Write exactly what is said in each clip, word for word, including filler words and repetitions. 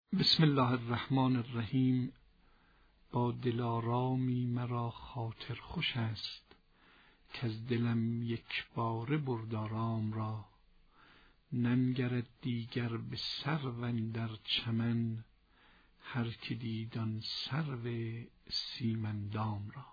بسم الله الرحمن الرحیم. با دلارامی مرا خاطر خوش است، که از دلم یک باره برد آرام را. ننگرد دیگر به سرو اندر چمن، هر که دید آن سرو سیمندام را.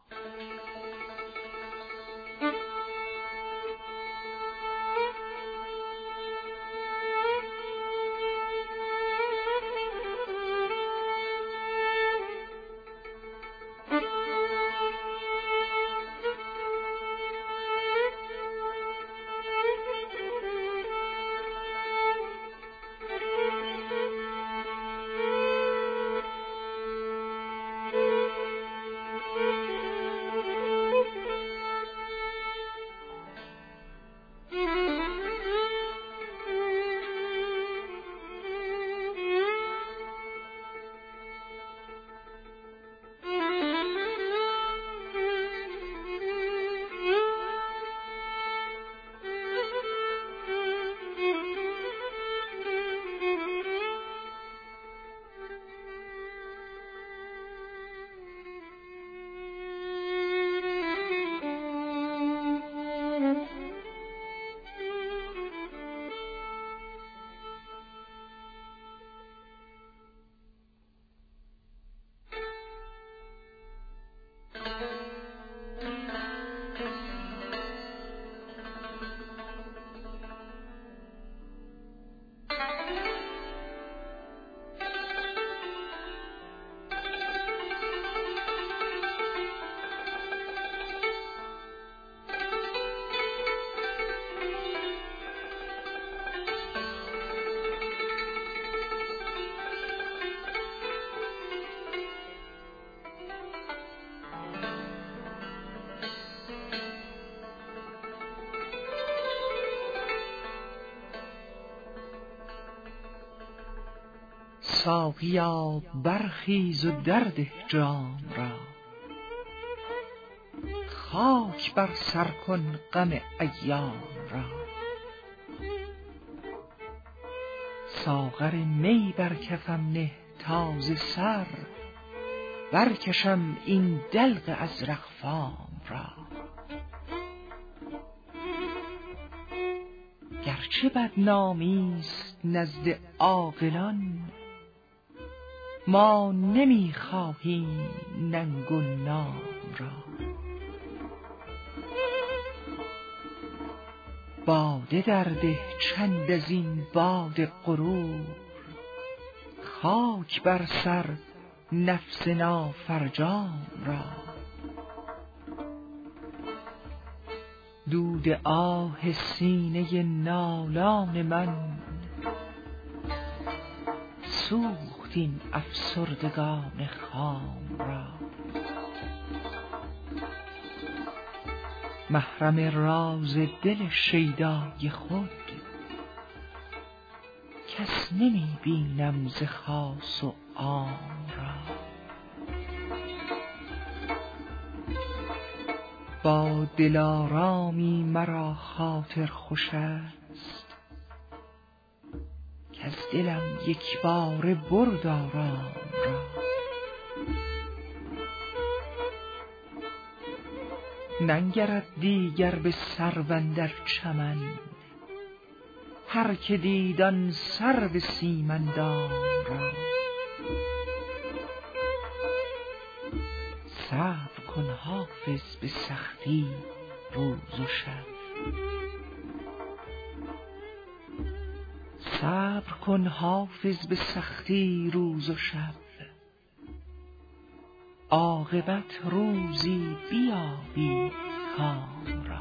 ساقیا برخیز و درده جام را، خاک بر سر کن غم ایام را. ساغر می بر کفم نه تا ز سر، برکشم این دلق ازرق فام را. گرچه بدنامی است نزد عاقلان، ما نمی خواهیم ننگ و نام را. باده درده چند از این باد غرور، خاک بر سر نفس نافرجام را. دود آه سینه نالان من، سوخت این افسردگان خام را. محرم راز دل شیدای خود، کس نمی بینم ز خاص و عام را. با دلارامی مرا خاطر خوش است، که از دلم یک باره برد آرام را. ننگرد دیگر به سرو اندر چمن، هر که دید آن سرو سیمندام را. صبر کن حافظ به سختی روز و شب، صبر کن حافظ به سختی روز و شب. عاقبت روزی بیابی کام را.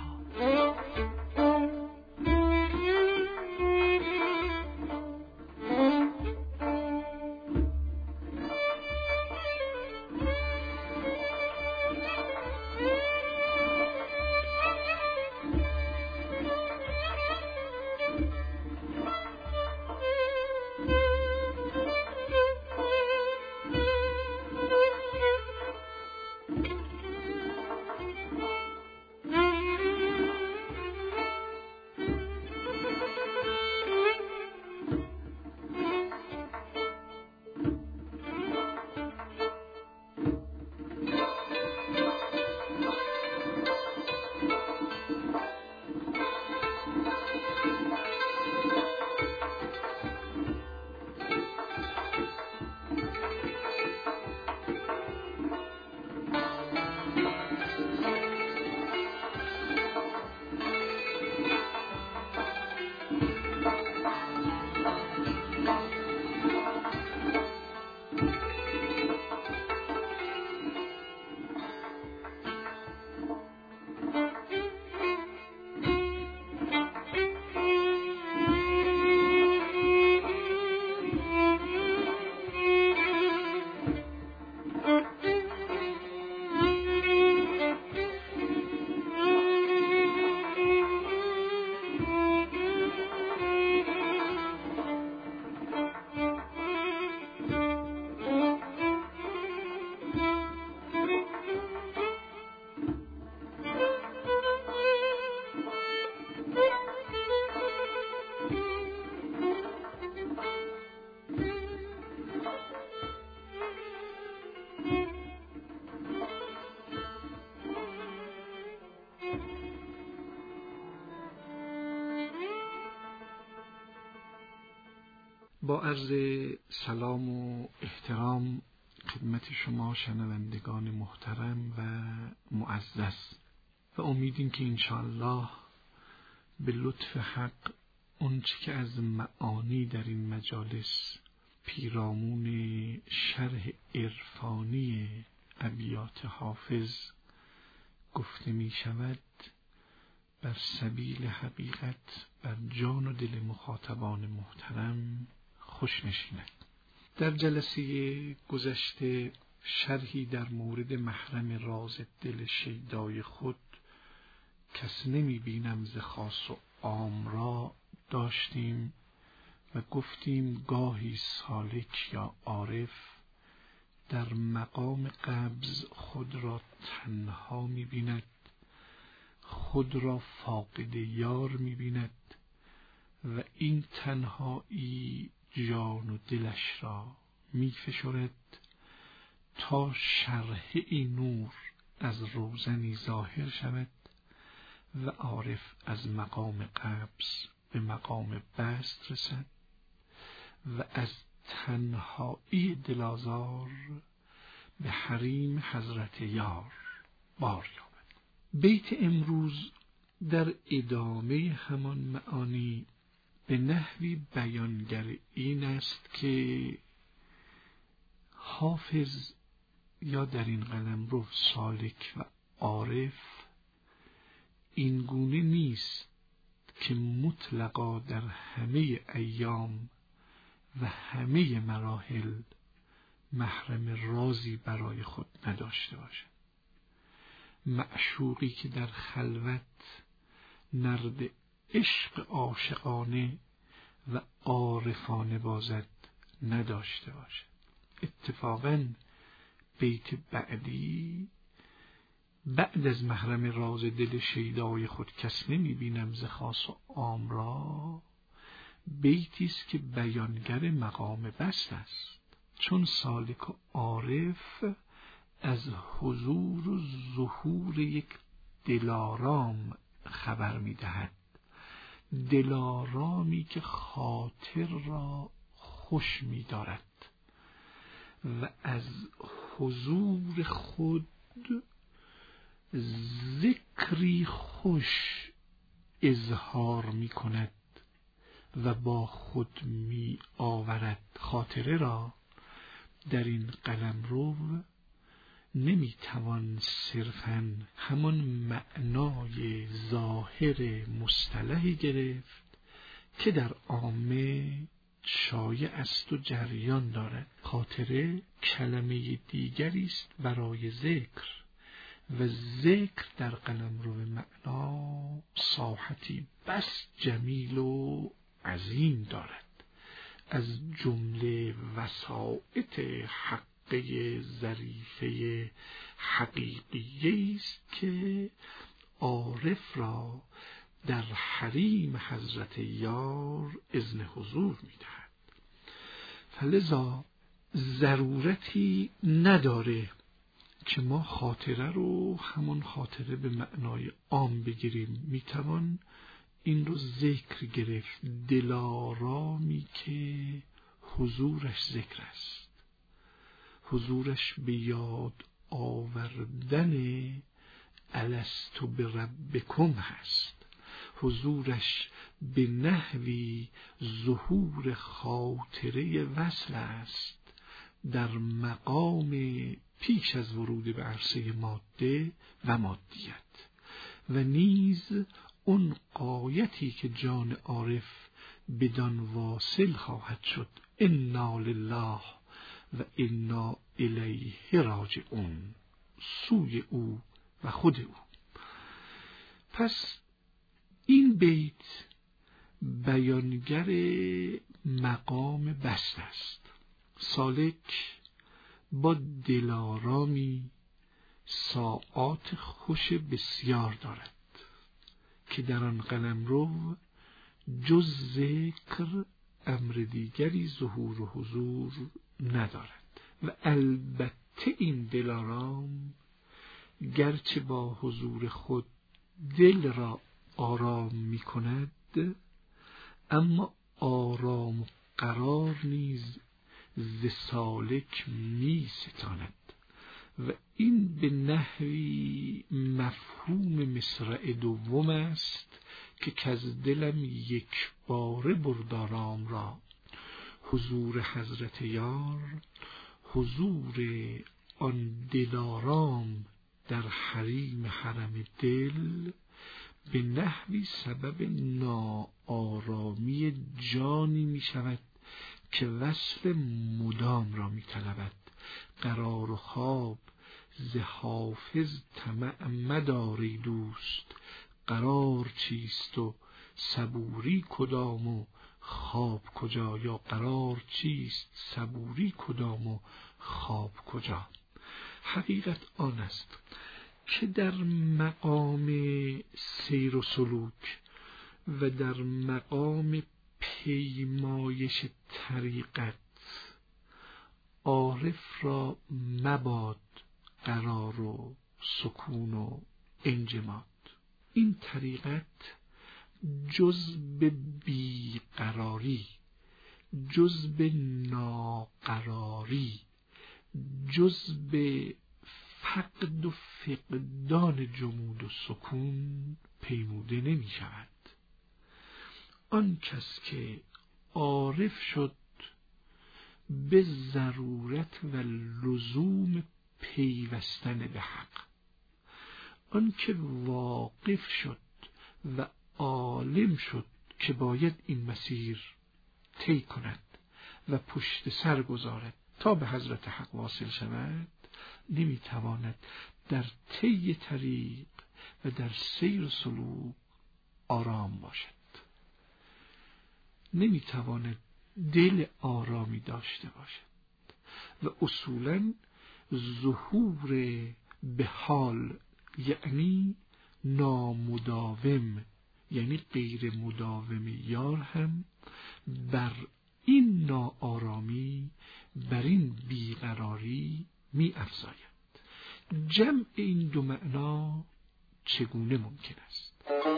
با عرض سلام و احترام خدمت شما شنوندگان محترم و معزز و امیدیم که انشاءالله به لطف حق اونچه که از معانی در این مجالس پیرامون شرح عرفانی ابیات حافظ گفته می شود بر سبیل حقیقت بر جان و دل مخاطبان محترم خوش نشیند. در جلسه گذشته شرحی در مورد محرم راز دل شیدای خود کس نمی بینم ز خاص و عام را داشتیم و گفتیم گاهی سالک یا عارف در مقام قبض خود را تنها می بیند، خود را فاقد یار می بیند و این تنهایی جان و دلش را می فشرد تا شرحه نور از روزنی ظاهر شود و عارف از مقام قبض به مقام بسط رسد و از تنهایی دلازار به حریم حضرت یار بار یابد. بیت امروز در ادامه همان معانی به نحوی بیانگر این است که حافظ یا در این قلمرو سالک و عارف این گونه نیست که مطلقا در همه ایام و همه مراحل محرم رازی برای خود نداشته باشد. معشوقی که در خلوت نرد عشق عاشقانه و عارفانه بازد نداشته باشد. اتفاقاً بیت بعدی بعد از محرم راز دل شیدای خود کس نمی بینم ز خاص و عام را بیتی است که بیانگر مقام بسط است، چون سالک و عارف از حضور و ظهور یک دلارام خبر می دهد، دلارامی که خاطر را خوش می دارد و از حضور خود ذکری خوش اظهار می کند و با خود می آورد. خاطره را در این قلمرو نمی توان صرفاً همان معنای ظاهر مصطلحی گرفت که در عامه شایع است و جریان دارد. خاطره کلمه دیگری است برای ذکر و ذکر در قلمرو معنا ساحتی بس جمیل و عظیم دارد. از جمله وسائط حقه ظریفه حقیقیه است که عارف را در حریم حضرت یار اذن حضور می‌دهد. فلذا ضرورتی نداره که ما خاطره رو همون خاطره به معنای عام بگیریم. میتوان این رو ذکر گرفت، دلارامی که حضورش ذکر است، حضورش به یاد آوردن الستو بربکم هست، حضورش به نحوی ظهور خاطره وصل است در مقام پیش از ورود به عرصه ماده و مادیت و نیز اون غایتی که جان عارف بدان واصل خواهد شد. انا لله و انا الیه راجعون، سوی او و خود او. پس این بیت بیانگر مقام بسط است. سالک با دلارامی ساعات خوش بسیار دارد که در آن قلمرو جز ذکر امر دیگری ظهور و حضور ندارد و البته این دلارام گرچه با حضور خود دل را آرام می کند، اما آرام و قرار نیز ز سالک می ستاند و این به نحوی مفهوم مصرع دوم است که کز دلم یک باره بردارام را. حضور حضرت یار، حضور آن دلارام در حریم حرم دل، به نحوی سبب ناآرامی جانی می شود که وصل مدام را می طلبد. قرار و خواب ز حافظ طمع مدار ای دوست، قرار چیست و صبوری کدام و خواب کجا؟ یا قرار چیست، صبوری کدام و خواب کجا؟ حقیقت آن است که در مقام سیر و سلوک و در مقام پیمایش طریقت عارف را مباد قرار و سکون و انجماد. این طریقت جز به بیقراری، جز به ناقراری، جز به فقد و فقدان جمود و سکون پیموده نمی شود. آن کس که عارف شد به ضرورت و لزوم پیوستن به حق، آن که واقف شد و عالم شد که باید این مسیر طی کند و پشت سر گذارد تا به حضرت حق واصل شود، نمیتواند در طی طریق و در سیر و سلوک آرام باشد، نمیتواند دل آرامی داشته باشد و اصولاً ظهور به حال یعنی نامداوم، یعنی غیر مداوم یار هم بر این ناآرامی، بر این بیقراری می افزاید. جمع این دو معنا چگونه ممکن است؟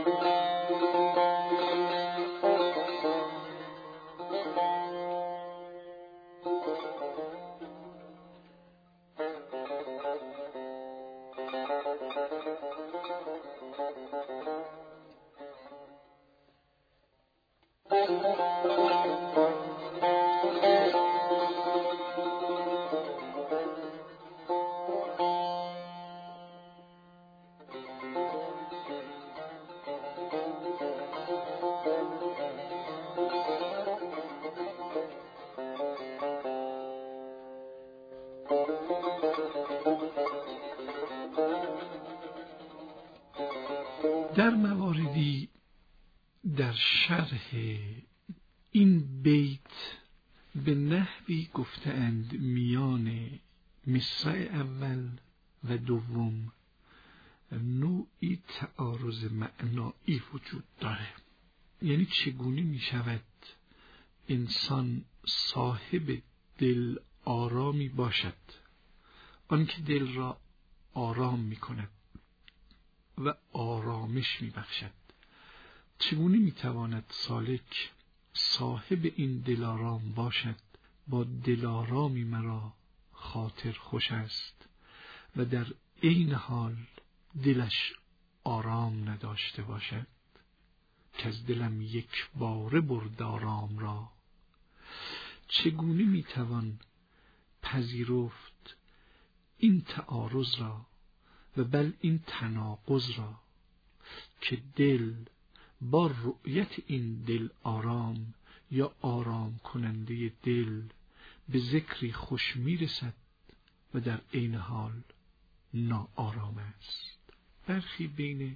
در مواردی در شرح این بیت به نحوی گفتند میان مصرع اول و دوم نوعی تعارض معنایی وجود داره. یعنی چگونه می شود انسان صاحب دل آرامی باشد، آنکه دل را آرام می کند و آرامش می بخشد. چگونه می تواند سالک صاحب این دلارام باشد؟ با دلارامی مرا خاطر خوش است و در عین حال دلش آرام نداشته باشد که از دلم یک باره برد آرام را. چگونه می توان پذیرفت این تعارض را و بل این تناقض را که دل با رؤیت این دل آرام یا آرام کننده دل به ذکری خوش میرسد و در عین حال ناآرام است؟ برخی بین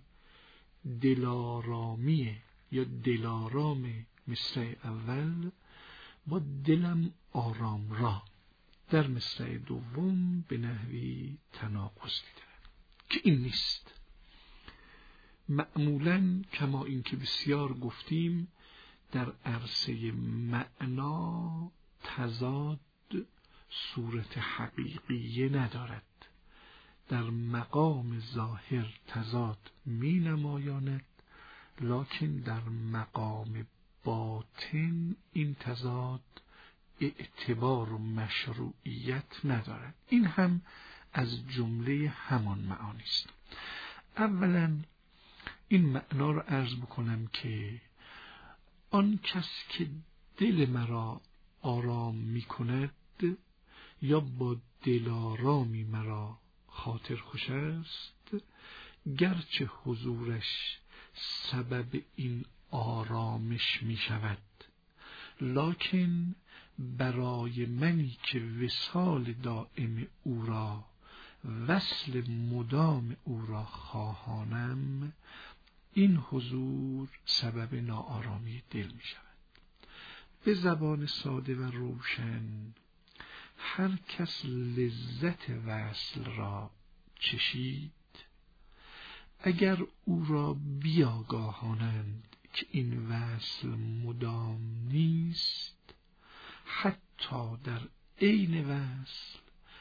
دلارامی یا دلارام مصرع اول با دلم آرام را در مصرع دوم به نحوی تناقض دیدن که این نیست. معمولاً کما اینکه بسیار گفتیم در عرصه معنا تضاد صورت حقیقیه ندارد، در مقام ظاهر تضاد می نمایاند، لکن در مقام باطن این تضاد اعتبار و مشروعیت ندارد. این هم از جمله همان معانی است. اولا این معنا را عرض بکنم که آن کس که دل مرا آرام می کند یا با دلارامی مرا خاطر خوش است، گرچه حضورش سبب این آرامش می شود، لکن برای منی که وصال دائم او را، وصل مدام او را خواهانم، این حضور سبب ناآرامی دل می شود. به زبان ساده و روشن، هر کس لذت وصل را چشید، اگر او را بیاگاهانند که این وصل مدام نیست، حتی در عین وصل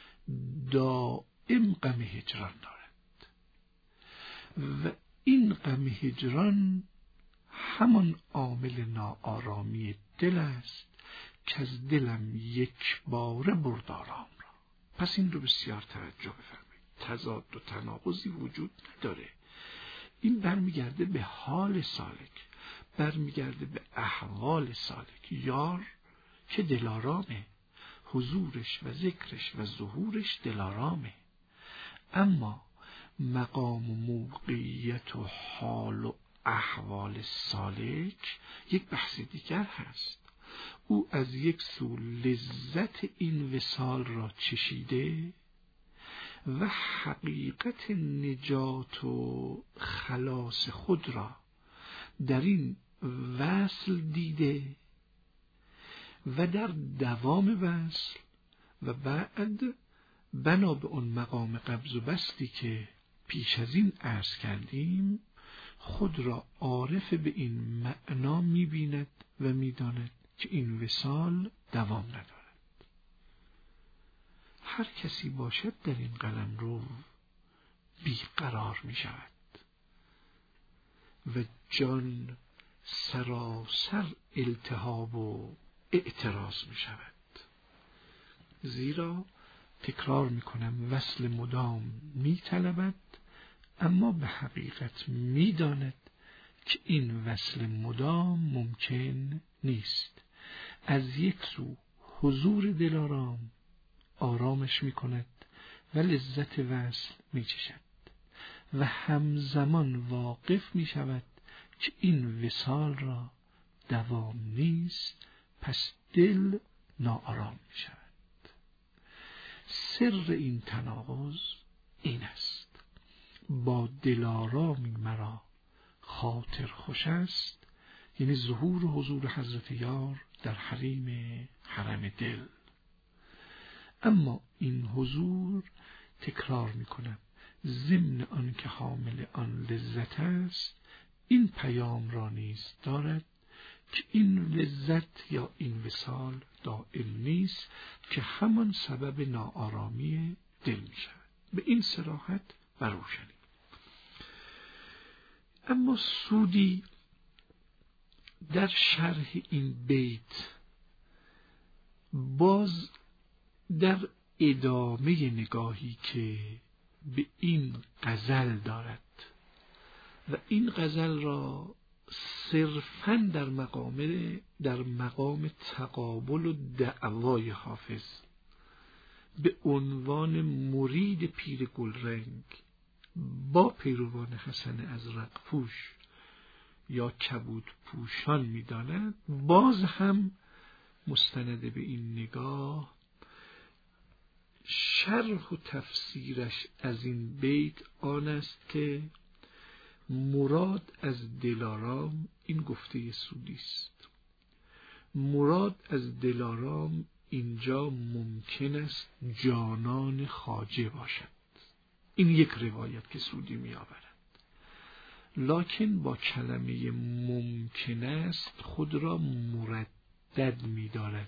دائم غم هجران دارد و این غم هجران همان عامل ناآرامی دل است که از دلم یک باره برد آرام را. پس این رو بسیار توجه بفرمایید. تضاد و تناقضی وجود نداره. این برمیگرده به حال سالک، برمیگرده به احوال سالک. یار که دلارامه، حضورش و ذکرش و ظهورش دلارامه، اما مقام و موقعیت و حال و احوال سالک یک بحث دیگر هست. او از یک سو لذت این وصال را چشیده و حقیقت نجات و خلاص خود را در این وصل دیده و در دوام وصل و بعد بنا به اون مقام قبض و بستی که پیش از این عرض کردیم، خود را عارف به این معنا می‌بیند و می‌داند که این وصال دوام ندارد. هر کسی باشد در این قلمرو بیقرار می‌شود و جان سراسر التهاب و اعتراض می‌شود، زیرا تکرار می‌کنم وصل مدام می‌طلبد، اما به حقیقت می‌داند که این وصل مدام ممکن نیست. از یک سو حضور دلارام آرامش می‌کند و لذت وصل می‌چشد و همزمان واقف می‌شود که این وصال را دوام نیست، پس دل ناآرام می‌شود. سر این تناقض این است: با دلارامی مرا خاطر خوش است، یعنی ظهور و حضور حضرت یار در حریم حرم دل، اما این حضور تکرار میکنم ضمن آن که حامل آن لذت است، این پیام را نیز دارد که این لذت یا این وصال دائم نیست، که همان سبب ناآرامی دل می شود. به این صراحت و روشنی. اما سودی در شرح این بیت، باز در ادامه نگاهی که به این غزل دارد و این غزل را صرفاً در مقام در مقام تقابل و دعوای حافظ به عنوان مرید پیر گلرنگ با پیروان حسن ازرق پوش یا کبود پوشان می‌داند، باز هم مستند به این نگاه شرح و تفسیرش از این بیت آن است که مراد از دلارام این گفته سودی است. مراد از دلارام اینجا ممکن است جانان خواجه باشد. این یک روایت که سودی می آورد، لکن با کلمه ممکن است خود را مردد می دارد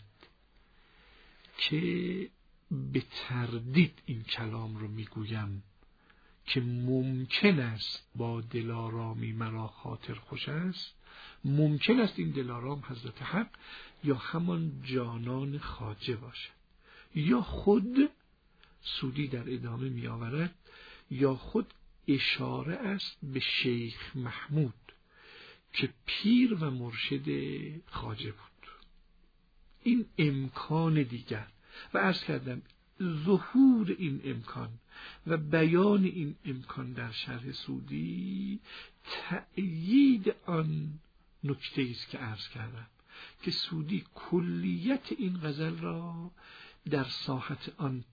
که به تردید این کلام رو می گویم که ممکن است با دلارامی مرا خاطر خوش است، ممکن است این دلارام حضرت حق یا همان جانان خواجه باشد، یا خود سودی در ادامه می آورد یا خود اشاره است به شیخ محمود که پیر و مرشد خواجه بود. این امکان دیگر و عرض کردم ظهور این امکان و بیان این امکان در شرح سودی تأیید آن نکته است که عرض کردم که سودی کلیت این غزل را در ساحت آن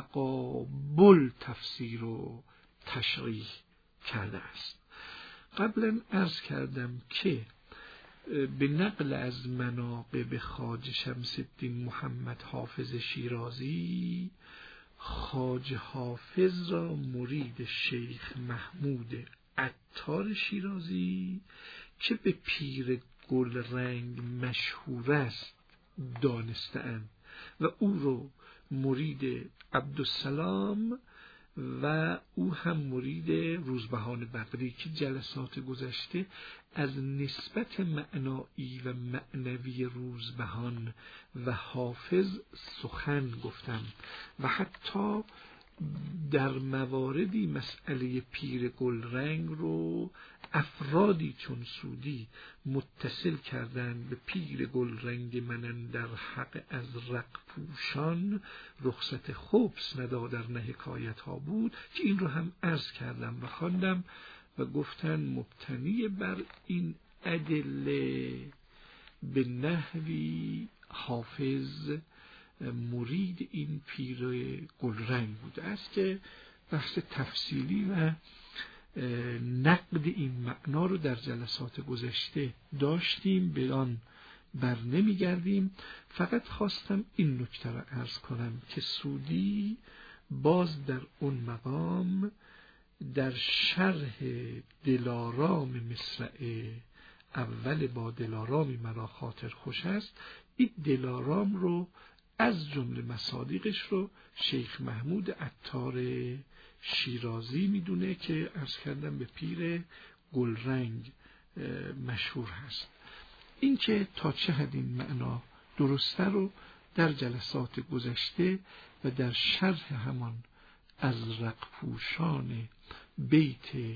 تقابل تفسیر و تشریح کرده است. قبلا عرض کردم که به نقل از مناقب خواجه شمس الدین محمد حافظ شیرازی، خواجه حافظ را مرید شیخ محمود عطار شیرازی که به پیر گل رنگ مشهور است دانسته‌اند و او رو مرید عبدالسلام و او هم مرید روزبهان بقری که جلسات گذشته از نسبت معنایی و معنوی روزبهان و حافظ سخن گفتم و حتی در مواردی مسئله پیر گلرنگ رو افرادی چون سودی متصل کردند به پیر گلرنگ من در حق از رق پوشان رخصت خبث ندادر نه حکایت ها بود که این رو هم عرض کردم و خواندم و گفتن مبتنی بر این ادله به نحوی حافظ مرید این پیر گلرنگ بوده است که بحث تفصیلی و نقد این معنا رو در جلسات گذشته داشتیم، به آن بر نمی گردیم. فقط خواستم این نکته را عرض کنم که سودی باز در اون مقام در شرح دلارام مصرع اول با دلارامی مرا خاطر خوش است، این دلارام رو از جمله مصادیقش رو شیخ محمود عطار شیرازی میدونه که عرض کردم به پیر گلرنگ مشهور هست. این که تا چه حد این معنا درسته رو در جلسات گذشته و در شرح همان ازرق پوشان بیت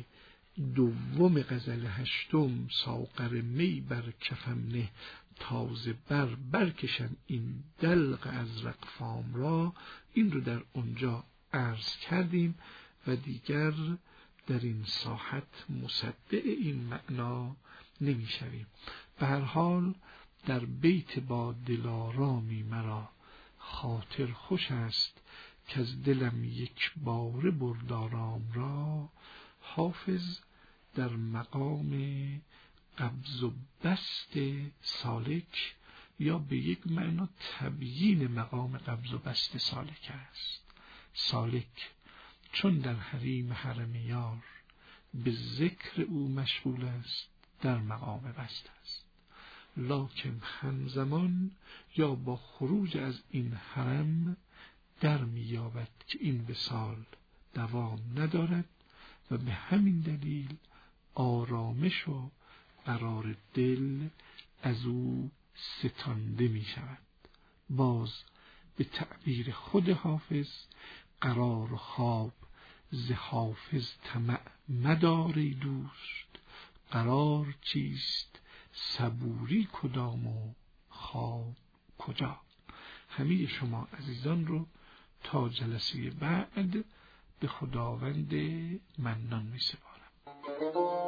دوم غزل هشتم ساغر می بر کفم نه تازه بر برکشم این دلق ازرق فام را، این رو در اونجا عرض کردیم و دیگر در این ساحت مصدق این معنا نمی شویم. به هر حال در بیت با دلارامی مرا خاطر خوش است که از دلم یک بار بردارام را، حافظ در مقام قبض و بسط سالک یا به یک معنا تبیین مقام قبض و بسط سالک است. سالک چون در حریم حرم یار به ذکر او مشغول است در مقام بسط است، لکن همزمان یا با خروج از این حرم در می‌یابد که این وصال دوام ندارد و به همین دلیل آرامش و قرار دل از او ستانده می شود. باز به تعبیر خود حافظ قرار و خواب ز حافظ طمع مداری دوست، قرار چیست صبوری کدام و خواب کجا. همه شما عزیزان رو تا جلسه بعد به خداوند منان می سپارم.